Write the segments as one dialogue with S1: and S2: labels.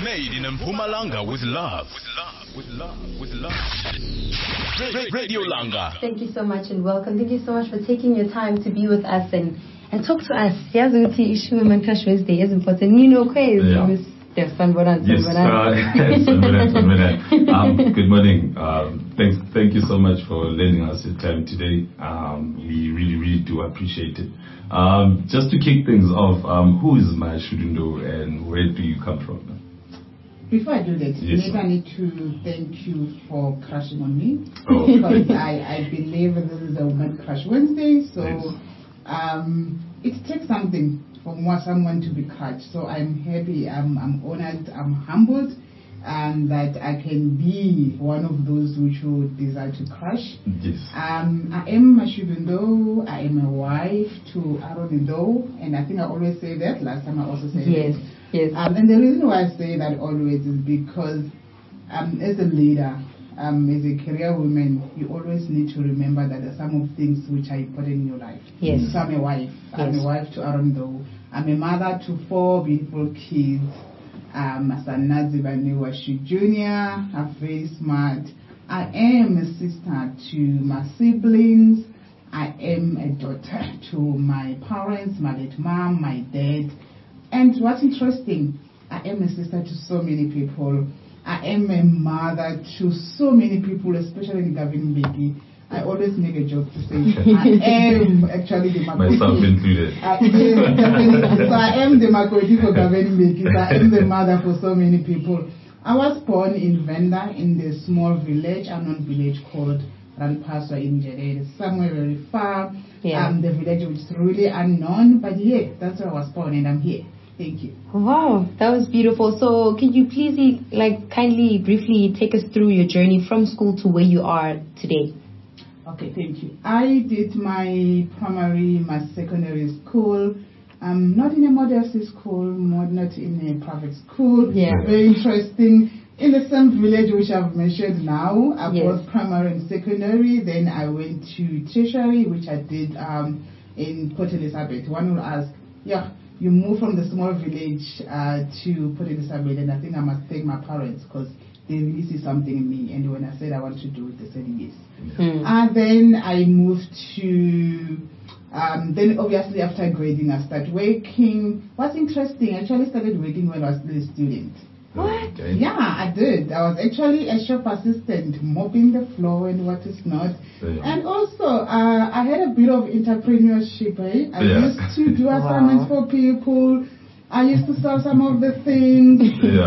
S1: Made in Mpumalanga with love. Radio Langa.
S2: Thank you so much and welcome. Thank you so much for taking your time to be with us and talk to us. Yazi ukuthi ishu Women Crush Wednesday is important. You know, crazy. Yes,
S3: Sanboran. Good morning. Thank you so much for lending us your time today. We really do appreciate it. Just to kick things off, who is Mashudundo and where do you come from?
S4: Before I do that, maybe I need to thank you for crushing on me. Because I believe this is a Women Crush Wednesday, so it takes something for someone to be crushed. So I'm happy, I'm honored, I'm humbled, and that I can be one of those which would desire to crush.
S3: Yes.
S4: I am Mashudundo. I am a wife to Aaron Indo, and I think I always say that. Last time I also said
S2: yes.
S4: it.
S2: Yes.
S4: And the reason why I say that always is because as a leader, as a career woman, you always need to remember that there are some of things which are important in your life.
S2: Yes.
S4: So I'm a wife.
S2: Yes.
S4: I'm a wife to Arondo. I'm a mother to 4 beautiful kids. Asanazi Baniwashi Jr. I'm very smart. I am a sister to my siblings. I am a daughter to my parents, my late mom, my dad. And what's interesting, I am a sister to so many people. I am a mother to so many people, especially in Gavin Mbeki. I always make a joke to say I am actually the Makoti.
S3: Myself included.
S4: So I am the Makoti for Gavin Mbeki. So I am the mother for so many people. I was born in Venda in the small village, unknown village called Ralipaswa in Jere, somewhere very far. The village which is really unknown, but yeah, that's where I was born and I'm here. Thank you.
S2: Wow, that was beautiful. So can you please kindly briefly take us through your journey from school to where you are today?
S4: Okay, thank you. I did my primary, my secondary school, not in a modesty school, not in a private school.
S2: Yeah.
S4: Very interesting. In the same village which I've mentioned now, I was primary and secondary. Then I went to tertiary, which I did in Port Elizabeth. One will ask, you moved from the small village to Port Elizabeth, and I think I must thank my parents because they really see something in me. And when I said I want to do it, they said yes. And then I moved to, then obviously after grading, I started working. What's interesting, I actually started working when I was still a student.
S2: What?
S3: Okay.
S4: Yeah, I did. I was actually a shop assistant, mopping the floor and what is not. And also, I had a bit of entrepreneurship. I used to do assignments for people. I used to sell some of the things.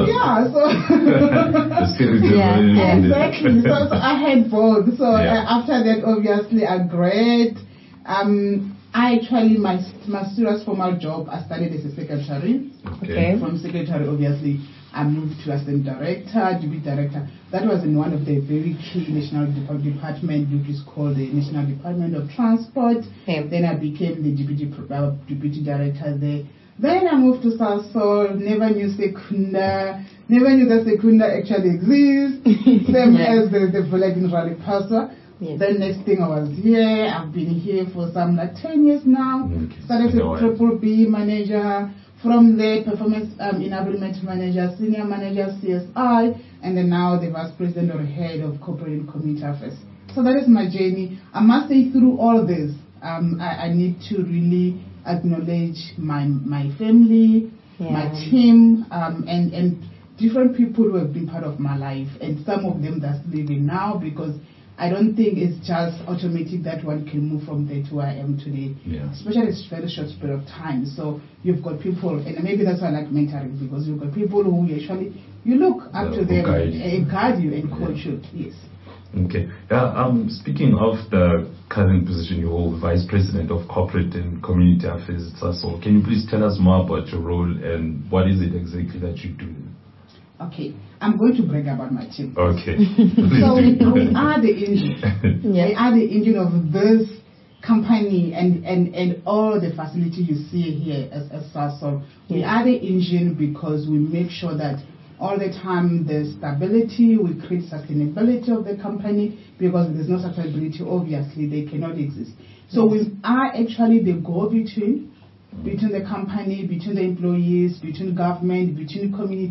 S4: Exactly. So I had both. So after that, obviously, I grad. I actually, my serious formal job, I started as a secretary.
S2: Okay.
S4: From secretary, obviously, I moved to assistant director, deputy director. That was in one of the very key national department, which is called the National Department of Transport.
S2: Okay.
S4: Then I became the deputy director there. Then I moved to Sasol, never knew Secunda, never knew that Secunda actually exists. Same as the village in Ralipaswa.
S2: Yes.
S4: The next thing I was here, I've been here for some 10 years now. Started as Triple B manager, from there performance enablement manager, senior manager CSI, and then now the vice president or head of corporate and community affairs. So that is my journey. I must say through all this, I need to really acknowledge my family, my team, and different people who have been part of my life, and some of them that's living now, because I don't think it's just automatic that one can move from there to where I am today. Especially it's a very short period of time. So you've got people, and maybe that's why I like mentoring, because you've got people who you look up to them and guide you and coach you. Yes.
S3: Okay. Speaking of the current position you hold, Vice President of Corporate and Community Affairs at Sasol, can you please tell us more about your role and what is it exactly that you do?
S4: Okay, I'm going to brag about my team.
S3: Okay.
S4: So we are the engine. We are the engine of this company and all the facility you see here as Sasol. We are the engine because we make sure that all the time there's stability, we create sustainability of the company, because if there's no sustainability, obviously they cannot exist. So we are actually the go-between the company, between the employees, between government, between communities,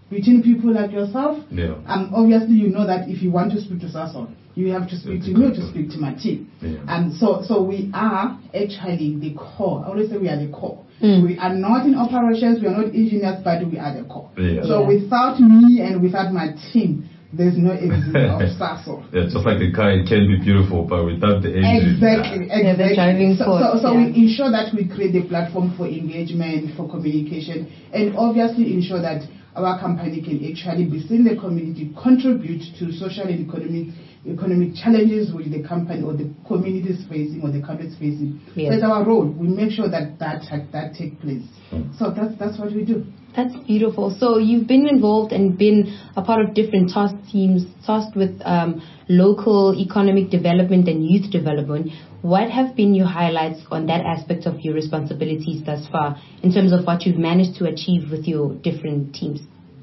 S4: between people like yourself.
S3: Yeah.
S4: Obviously, you know that if you want to speak to Sasol, you have to speak to me, to speak to my team.
S3: Yeah.
S4: So we are actually the core. I always say we are the core. We are not in operations, we are not engineers, but we are the core.
S3: Yeah.
S4: So without me and without my team, there's no exit of Sasol.
S3: Yeah, just like a car, it can be beautiful, but without the engine.
S4: Exactly.
S2: Yeah, the driving force.
S4: So we ensure that we create a platform for engagement, for communication, and obviously ensure that our company can actually be seen in the community, contribute to social and economic challenges which the company or the community is facing or the country is facing.
S2: Yes.
S4: That's our role. We make sure that takes place. So that's what we do.
S2: That's beautiful. So you've been involved and been a part of different task teams tasked with local economic development and youth development. What have been your highlights on that aspect of your responsibilities thus far in terms of what you've managed to achieve with your different teams?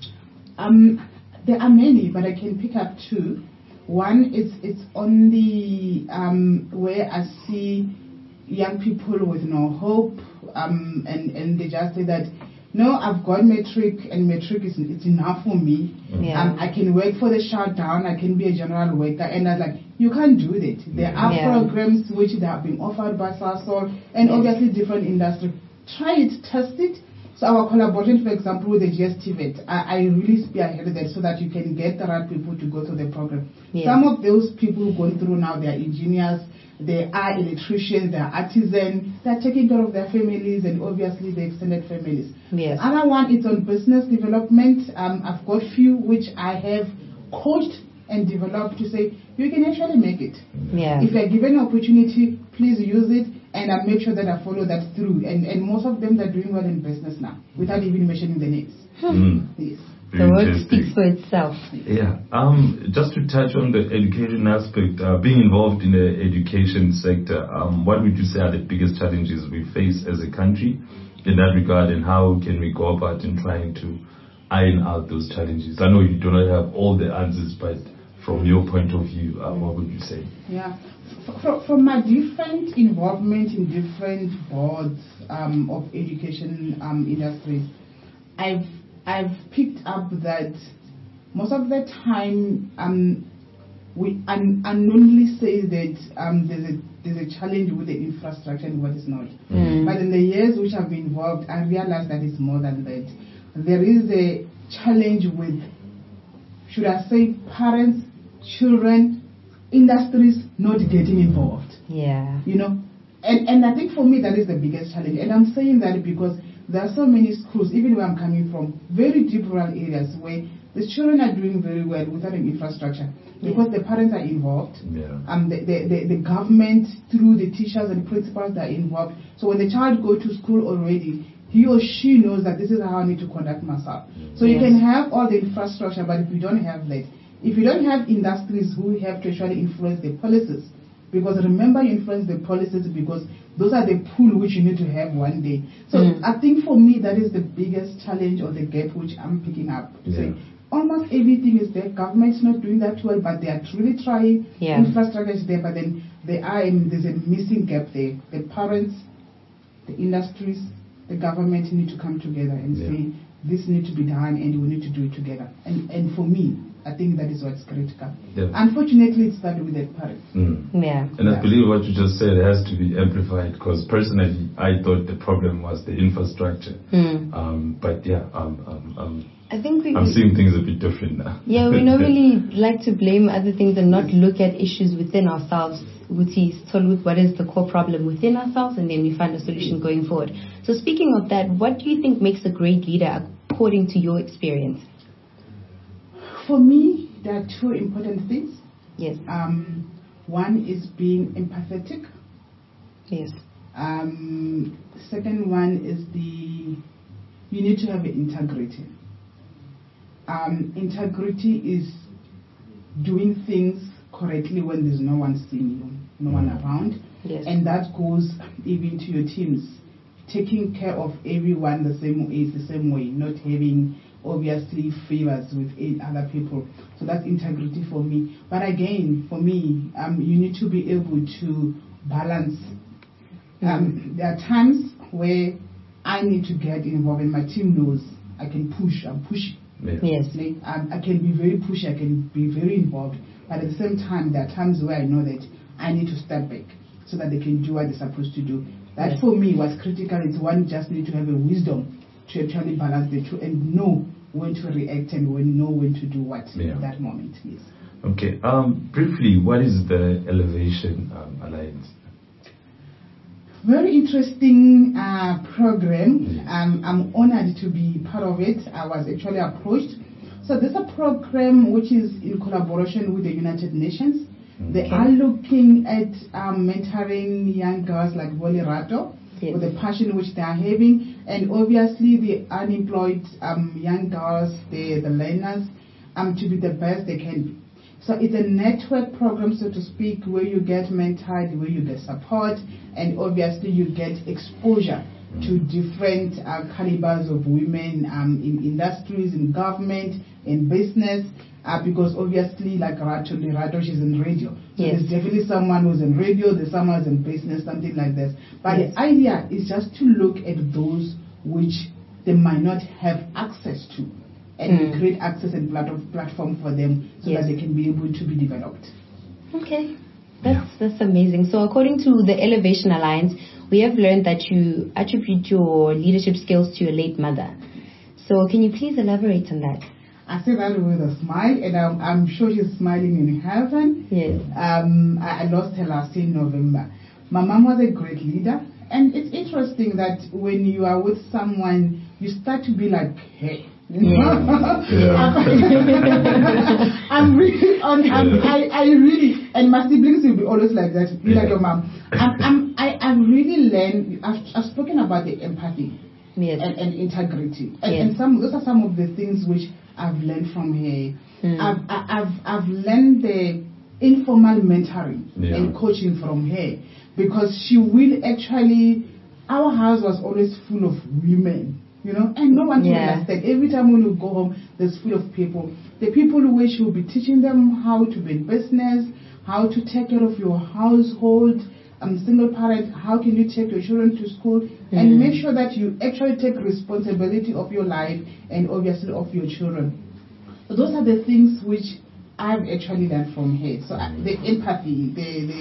S4: There are many, but I can pick up two. One is it's on the where I see young people with no hope, and they just say that, no, I've got matric, and matric it's enough for me.
S2: Yeah.
S4: I can work for the shutdown, I can be a general worker, and I was like, you can't do that. There are programs which they have been offered by Sasol, and obviously different industry. Try it, test it. So our collaboration, for example, with the GSTVET, I really spearheaded that so that you can get the right people to go through the program.
S2: Yeah.
S4: Some of those people going through now, they are engineers, they are electricians, they are artisans, they are taking care of their families and obviously the extended families.
S2: Yes.
S4: The other one is on business development. I've got few which I have coached and developed to say, you can actually make it.
S2: Yeah.
S4: If you're given an opportunity, please use it, and I make sure that I follow that through. And most of them are doing well in business now, without even mentioning the names. Yes.
S2: The work speaks for itself.
S3: Yeah. Just to touch on the education aspect, being involved in the education sector, what would you say are the biggest challenges we face as a country in that regard, and how can we go about in trying to iron out those challenges? I know you do not have all the answers, but from your point of view, what would you say?
S4: Yeah. From my different involvement in different boards of education industries, I've picked up that most of the time we unknowingly say that there's a challenge with the infrastructure and what is not. But in the years which I've been involved, I realized that it's more than that. There is a challenge with, should I say, parents, children, industries not getting involved.
S2: Yeah.
S4: You know, and I think for me that is the biggest challenge. And I'm saying that because there are so many schools, even where I'm coming from, very deep rural areas where the children are doing very well without an infrastructure because the parents are involved.
S3: Yeah.
S4: The government through the teachers and principals that are involved. So when the child goes to school already, he or she knows that this is how I need to conduct myself. So you can have all the infrastructure, but if you don't have that, if you don't have industries who have to actually influence the policies, because remember you influence the policies because those are the pool which you need to have one day. So I think for me that is the biggest challenge or the gap which I'm picking up. To say almost everything is there. Government's not doing that well, but they are truly trying. Infrastructure is there, but then there's a missing gap there. The parents, the industries, the government need to come together and say this needs to be done and we need to do it together. And for me, I think that is what's critical. Unfortunately, it started with the parents.
S2: Yeah.
S3: And I believe what you just said has to be amplified because personally, I thought the problem was the infrastructure. But
S2: I think
S3: I'm seeing things a bit different now.
S2: Yeah, we normally like to blame other things and not look at issues within ourselves. What is the core problem within ourselves, and then we find a solution going forward. So speaking of that, what do you think makes a great leader according to your experience?
S4: For me, there are two important things.
S2: Yes.
S4: One is being empathetic.
S2: Yes.
S4: Second one is you need to have integrity. Integrity is doing things correctly when there's no one seeing you, no one around.
S2: Yes.
S4: And that goes even to your teams. Taking care of everyone the same way, not having obviously favors with other people. So that's integrity for me. But again, for me, you need to be able to balance. There are times where I need to get involved and my team knows I can push. I'm pushing.
S2: Yes.
S4: I can be very pushy, I can be very involved, but at the same time, there are times where I know that I need to step back so that they can do what they're supposed to do. That for me was critical. It's one just need to have a wisdom to actually balance the two and know when to react and know when to do what at that moment. Yes.
S3: Okay. Briefly, what is the Elevation Alliance?
S4: Very interesting program. I'm honored to be part of it. I was actually approached. So this is a program which is in collaboration with the United Nations. They are looking at mentoring young girls like Bolirato with the passion which they are having, and obviously the unemployed young girls, the learners, to be the best they can be. So it's a network program, so to speak, where you get mentored, where you get support, and obviously you get exposure to different calibers of women in industries, in government, in business, because obviously, like Rato, she's in radio. So there's definitely someone who's in radio, there's someone who's in business, something like this. But the idea is just to look at those which they might not have access to, and create access and platform for them so that they can be able to be developed.
S2: Okay, that's amazing. So according to the Elevation Alliance, we have learned that you attribute your leadership skills to your late mother. So can you please elaborate on that?
S4: I say that with a smile, and I'm sure she's smiling in heaven.
S2: Yes.
S4: I lost her last year in November. My mom was a great leader, and it's interesting that when you are with someone, you start to be like, hey. I'm really I really, and my siblings will be always like that, be like your mom. I've really learned. I've spoken about the empathy and integrity, and those are some of the things which I've learned from her. I've learned the informal mentoring and coaching from her, because she will actually. Our house was always full of women. And no one to understand. Every time when you go home, there's full of people. The people who wish will be teaching them how to be in business, how to take care of your household. Single parent, how can you take your children to school and make sure that you actually take responsibility of your life and obviously of your children. So those are the things which I've actually learned from her. So the empathy,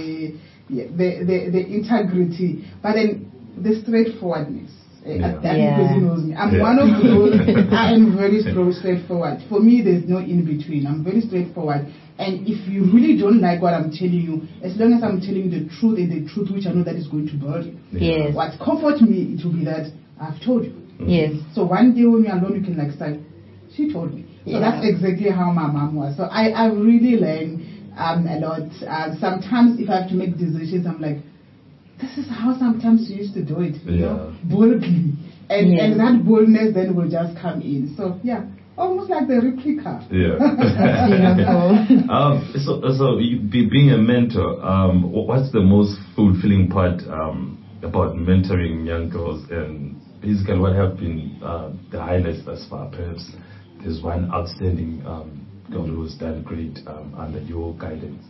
S4: the integrity, but then the straightforwardness. Because he knows me. I'm one of those. I am very straightforward. For me, there's no in between. I'm very straightforward. And if you really don't like what I'm telling you, as long as I'm telling you the truth, and the truth which I know that is going to burn you. What comforts me, it will be that I've told you. So one day when you're alone, you can say, she told me. So that's exactly how my mom was. So I really learned a lot. Sometimes if I have to make decisions, I'm like, this is how sometimes you used to do it, boldly. And that boldness then will just come in. So, almost like the replica.
S3: So being a mentor, what's the most fulfilling part about mentoring young girls? And basically, what have been the highlights thus far? Perhaps there's one outstanding girl who's done great under your guidance.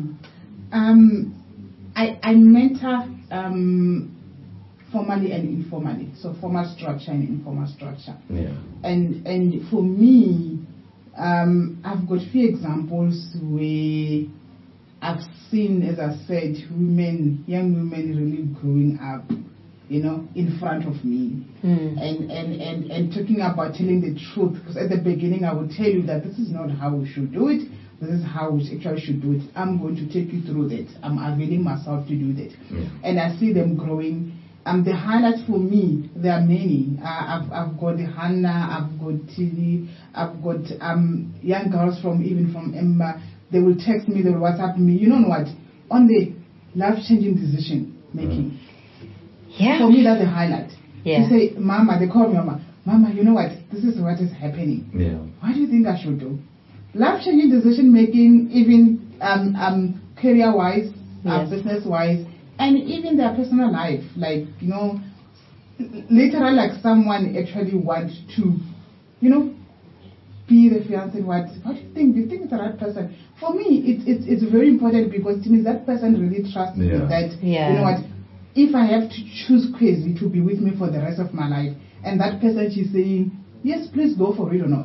S4: I mentor formally and informally, so formal structure and informal structure. And for me, I've got few examples where I've seen, as I said, young women really growing up, in front of me, and talking about telling the truth. Because at the beginning, I would tell you that this is not how we should do it. This is how we actually should do it. I'm going to take you through that. I'm availing myself to do that. And I see them growing. The highlights for me, there are many. I've got Hannah, I've got Tilly, I've got young girls from Emma. They will text me, they will WhatsApp me. You know what? On the life-changing decision making. For me, that's a highlight. They say, Mama, they call me Mama, you know what? This is what is happening. What do you think I should do? Life-changing decision-making, even career-wise, business-wise, and even their personal life. Like, literally like someone actually wants to, be the fiancé. What do you think? Do you think it's the right person? For me, it's very important, because to me, that person really trusts me that, you know what, if I have to choose Kwezi to be with me for the rest of my life, and that person, she's saying, yes, please go for it or not.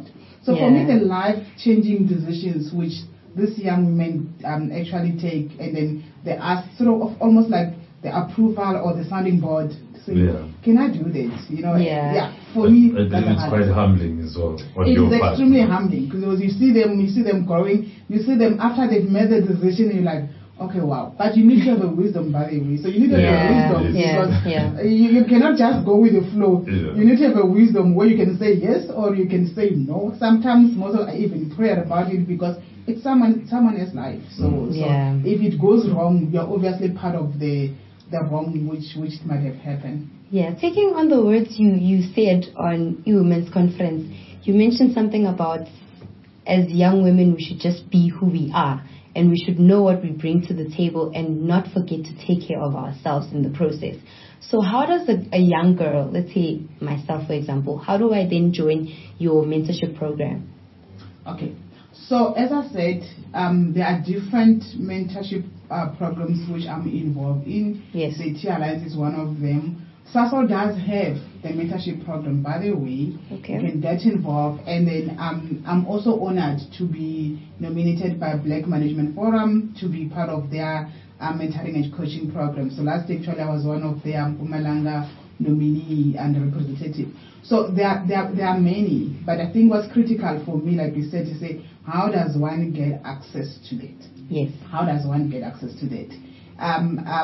S4: So for me, the life-changing decisions which these young women actually take, and then they ask sort of almost like the approval or the sounding board. So can I do this? You know, for me,
S3: it's quite humbling as well.
S4: It is extremely humbling because you see them growing, you see them after they've made the decision, you're like, okay, wow. But you need to have a wisdom, by the way. So you need to have a wisdom because you cannot just go with the flow. You need to have a wisdom where you can say yes or you can say no. Sometimes most of even pray about it because it's someone else's life. So if it goes wrong, you're obviously part of the wrong which might have happened.
S2: Yeah, taking on the words you said on Women's Conference, you mentioned something about as young women we should just be who we are. And we should know what we bring to the table and not forget to take care of ourselves in the process. So how does a young girl, let's say myself for example, how do I then join your mentorship program?
S4: Okay. So as I said, there are different mentorship programs which I'm involved in.
S2: Yes.
S4: The Tea Alliance is one of them. Sasol does have the mentorship program, by the way.
S2: Okay.
S4: You can get involved. And then I'm also honored to be nominated by Black Management Forum to be part of their mentoring and coaching program. So last actually I was one of their Mpumalanga nominee and representative. So there are many, but I think what's critical for me, like you said, to say, how does one get access to that?
S2: Yes.
S4: How does one get access to that? I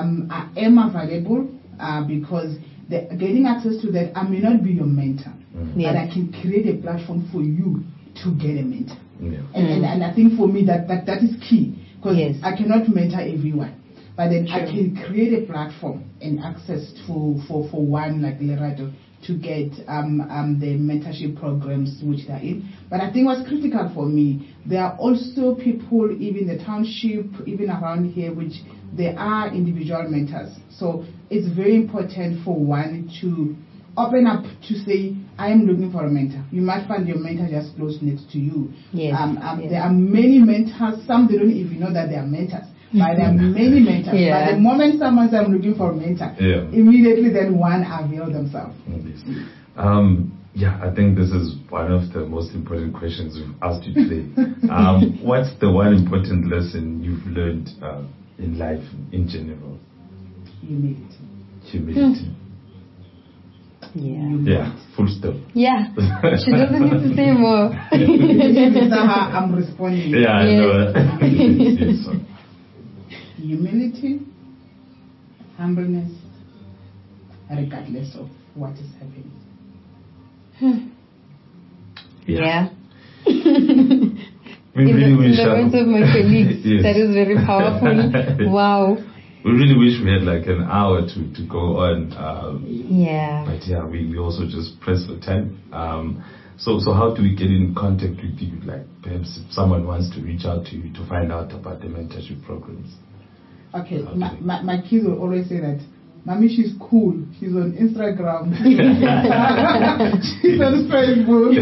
S4: am available because getting access to that, I may not be your mentor, but I can create a platform for you to get a mentor. And I think for me that is key because I cannot mentor everyone. But then I can create a platform and access for one like Lerato to get the mentorship programs which they're in. But I think what's critical for me, there are also people, even the township, even around here, which they are individual mentors. So it's very important for one to open up to say, I am looking for a mentor. You might find your mentor just close next to you. There are many mentors. Some they don't even know that they are mentors. But there are many mentors. But the moment someone says I'm looking for a mentor, immediately then one avail themselves.
S3: I think this is one of the most important questions we've asked you today. What's the one important lesson you've learned in life in general? Humility. Full stop.
S2: She doesn't need to say more.
S4: I'm responding.
S3: I know.
S4: Humility, humbleness, regardless of what is happening.
S3: We really wish
S2: the words of my colleagues, that is very powerful. Wow.
S3: We really wish we had like an hour to go on. But we also just press for time. So how do we get in contact with you? Like perhaps if someone wants to reach out to you to find out about the mentorship programs.
S4: Okay, my kids will always say that, Mommy, she's cool. She's on Instagram. She's on Facebook.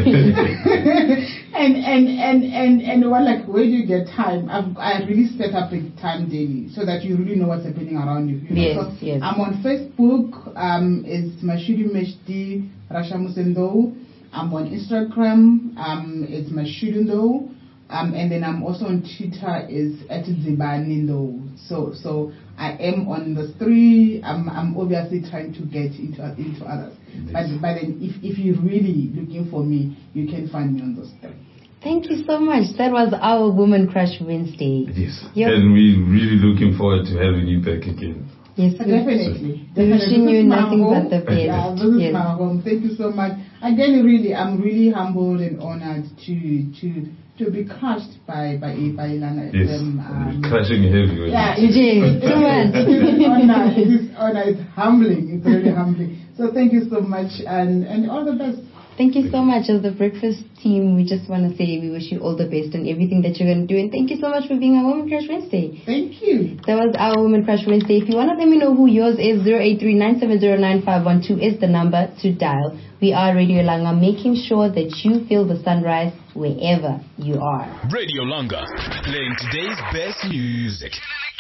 S4: and what, like, where do you get time? I really set up a time daily so that you really know what's happening around you. I'm on Facebook. It's Mashudu Meshdi Rasha Musendo. I'm on Instagram. It's Mashudu. And then I'm also on Twitter is @Zibanindo. So I am on the three. I'm obviously trying to get into others. But then if you're really looking for me, you can find me on those three.
S2: Thank you so much. That was our Woman Crush Wednesday.
S3: Yes. And we're really looking forward to having you back again.
S2: Yes,
S4: definitely.
S2: Wishing you nothing but the best.
S4: This is my home. Thank you so much. Again, I'm really humbled and honored to be crushed by Ilana.
S3: Crushing heavy.
S2: Too much.
S4: It is honor. It's humbling. It's really humbling. So thank you so much and all the best.
S2: Thank you so much. As the breakfast team, we just want to say we wish you all the best on everything that you're going to do. And thank you so much for being our Woman Crush Wednesday.
S4: Thank you.
S2: That was our Woman Crush Wednesday. If you want to let me know who yours is, 083-970-9512 is the number to dial. We are Radio Langa, making sure that you feel the sunrise wherever you are.
S1: Radio Langa, playing today's best music.